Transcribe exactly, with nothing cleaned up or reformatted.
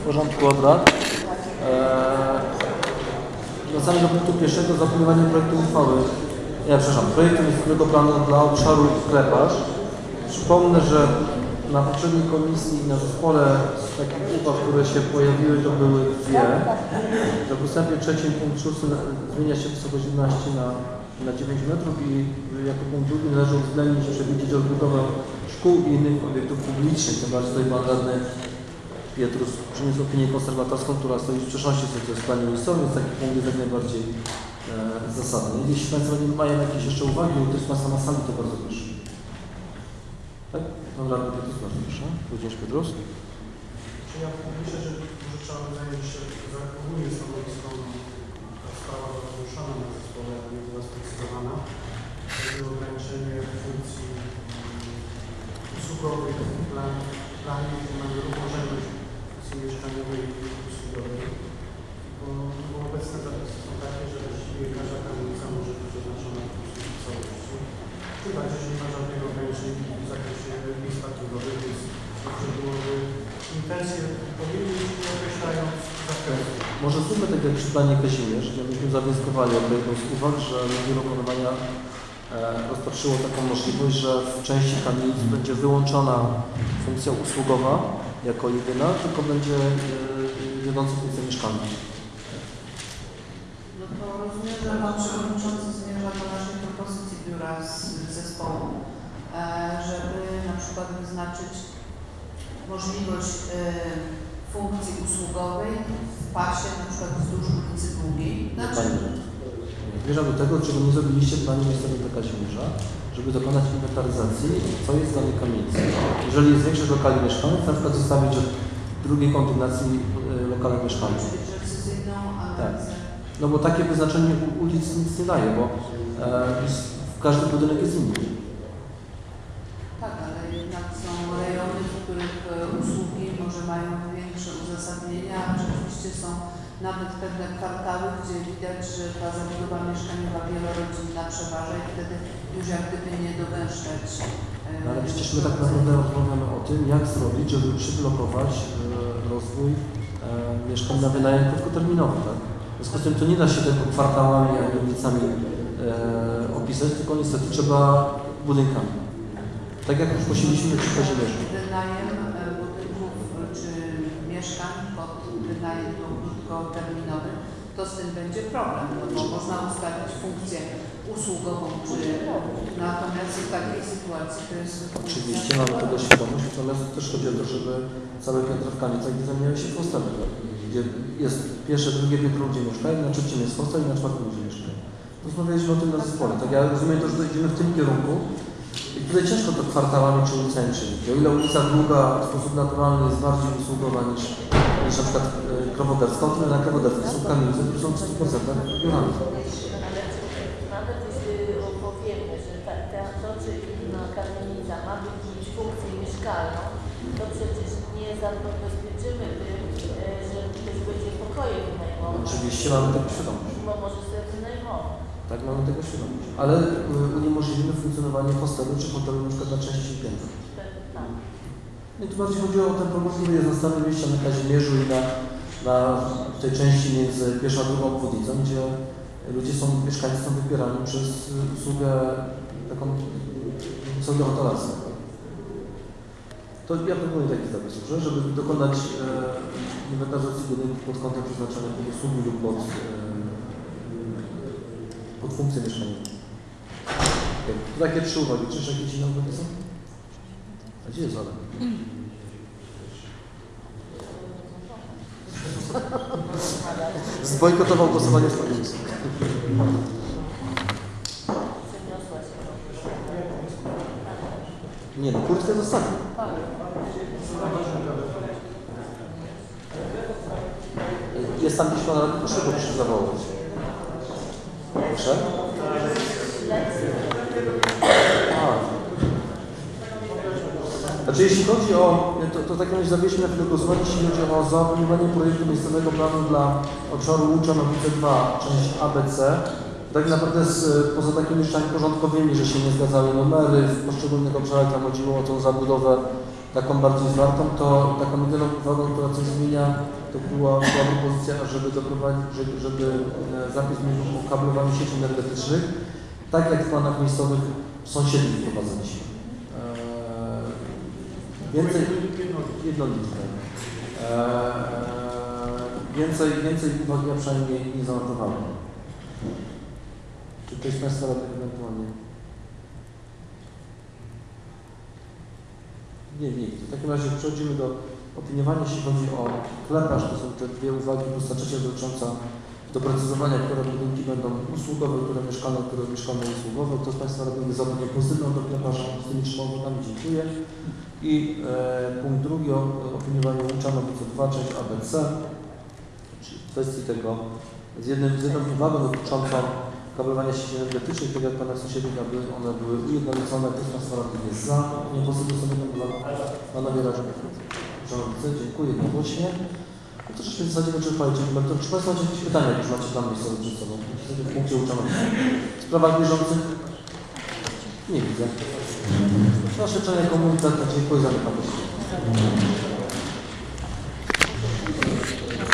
W porządku obrad. Wracamy do punktu pierwszego, zaopiniowanie projektu uchwały. Ja przepraszam, projektu miejscowego planu dla obszaru Skleparz. Przypomnę, że na poprzedniej komisji na zespole z takich uwag, które się pojawiły, to były dwie. Że w ustępie trzecim punkt szósty zmienia się wysokość jedenaście na, na dziewięć metrów i jako punkt drugi należy uwzględnić i przewidzieć odbudowę szkół i innych obiektów publicznych. Tym bardziej tutaj pan radny Pietrus przyniósł opinię konserwatorską, która stoi w sprzeczności z tym planem miejscowym, więc taki punkt jest jak najbardziej e, zasadny. Jeśli Państwo nie mają jakieś jeszcze uwagi, lub ktoś z Państwa na sali, to bardzo proszę. Tak? Pan radny Pietrus, bardzo proszę. Również Pietrus. Ja myślę, że może trzeba by zająć się ogólnie stanowiską, ta sprawa była poruszana na zespole, ale nie była sprecyzowana. Chodzi o ograniczenie funkcji usługowych w planie, gdzie mamy równorzędność funkcji mieszkaniowej i usługowej. Bo, bo obecne zapisy są takie, że właściwie każda kamienica może być oznaczona po prostu w całości. Tym bardziej, że nie ma żadnego ograniczenia w zakresie miejsc parkingowych, więc dobrze byłoby intencje powiedzieć, nie określając zakresu. Może zróbmy tak jak przy planie Kazimierz, gdybyśmy zawnioskowali o jedną z uwag, że biuro planowania rozpatrzyło taką możliwość, że w części kamienic będzie wyłączona funkcja usługowa jako jedyna, tylko będzie wiodąca funkcja mieszkalna. No to rozumiem, że Pan Przewodniczący zmierza do naszej propozycji biura z zespołu, żeby na przykład wyznaczyć możliwość funkcji usługowej w pasie na przykład wzdłuż ulicy Długiej. Znaczy, Zmierzam do tego, czego nie zrobiliście w planie miejscowym Kazimierza, żeby dokonać inwentaryzacji, co jest w danej kamienicy. Jeżeli jest większość lokali mieszkalnych, na przykład zostawić od drugiej kondygnacji lokale mieszkalne. Tak. No bo takie wyznaczenie ulic nic nie daje, bo e, każdy budynek jest inny. Tak, ale jednak są rejony, w których usługi może mają większe uzasadnienia, a rzeczywiście są nawet pewne kwartały, gdzie widać, że ta zabudowa mieszkaniowa wielorodzinna przeważa i wtedy już jak gdyby nie dogęszczać. No, ale przecież my tak naprawdę rozmawiamy o tym, jak zrobić, żeby przyblokować e, rozwój e, mieszkań na wynajem krótkoterminowy, tak? W związku z tym to nie da się tego kwartałami, jak ulicami e, opisać, tylko niestety trzeba budynkami. Tak jak już musieliśmy przy Kazimierzu. Wynajem budynków czy mieszkań pod wynajem krótkoterminowy, to z tym będzie problem, no bo można ustalić funkcję usługową, czy natomiast w takiej sytuacji to jest... Oczywiście mamy tego świadomość, natomiast też chodzi o to, żeby całe piętra w kamienicach nie zamieniały się w hostele, gdzie jest pierwsze, drugie piętro ludzie mieszkają, na trzecim jest hostel i na czwartym ludzie mieszkają. Rozmawialiśmy o tym na zespole, tak ja rozumiem to, że idziemy w tym kierunku i tutaj ciężko to kwartałami czy ulicami czynić. O ile ulica Długa w sposób naturalny jest bardziej usługowa niż, niż na przykład Krowoderska, o tyle na Krowoderskie są kamienice, które są w stu procentach biurami. Nawet jeśli powiemy, że ta, ta, to, czy inna kamienica ma być funkcję mieszkalną, to przecież nie zabezpieczymy tym, że ktoś będzie pokoje wynajmował. Oczywiście mamy tego świadomość. Bo może sobie wynajmować. Tak, mamy tego świadomość. Ale uniemożliwimy funkcjonowanie hostelu czy hotelu na przykład na części piętra. Tak. I tu bardziej chodzi o ten problem, który jest na Starym Mieście, na Kazimierzu i na, na tej części między pierwszą a drugą obwodnicą, gdzie ludzie są, mieszkańcy są wybierani przez usługę taką usługę hotelarską. To ja proponuję taki zapis, że żeby dokonać e, inwentaryzacji budynków pod kątem przeznaczenia pod usługi lub pod, e, pod funkcję mieszkaniową. Okay. To takie trzy uwagi. Czy jeszcze jakieś inne uwagi są? A gdzie jest Adam? Zbojkotował głosowanie w komisji. Nie no, kurtkę jest ostatnia. Jest tam gdzieś pan radny, proszę go proszę zawołać. Proszę? Znaczy jeśli chodzi o, to, to tak jak zawieźmy na chwilę głosowanie, jeśli chodzi o zaopiniowanie projektu miejscowego planu dla obszaru Łucza Nowice dwa, część A B C, tak naprawdę z, poza takimi rzeczami porządkowymi, że się nie zgadzały numery w poszczególnych obszarach, tam chodziło o tą zabudowę taką bardziej zwartą, to taką jedyną uwagą, która coś zmienia, to była, była propozycja, żeby doprowadzić, żeby, żeby zapis zmienił o kablowaniu sieci energetycznych, tak jak w planach miejscowych sąsiednich wprowadzaliśmy. Eee, więcej, jednolite. Eee, więcej, więcej uwagi ja przynajmniej nie zanotowałem. Czy ktoś z Państwa radnych ewentualnie? Nie, nie. W takim razie przechodzimy do opiniowania, jeśli chodzi o kleparz. To są te dwie uwagi, plus trzecia dotycząca doprecyzowania, które budynki będą usługowe, które mieszkalne, które mieszkalne usługowe. Kto z Państwa radnych jest za opinią pozytywną do kleparza z tymi trzema uwagami? Dziękuję. I e, punkt drugi o opiniowanie łączano co dwa, część A B C. Czyli w kwestii tego z, jednym, z jedną uwagą dotyczącą kablowania sieci energetycznych, tak jak Pana sąsiednich, aby one były ujednolicone. Kto z Państwa radnych jest za? Nie pozytywną sobie Panowie radni. Rządcy, dziękuję jednogłośnie. No to żeśmy w zasadzie wyczerpali. Czy Państwo macie jakieś pytania, jak już macie plan miejscowy przed sobą? W punkcie uczonych. W sprawach bieżących? Nie widzę. Zaświadczenie komunikacji. Dziękuję za wypowiedź.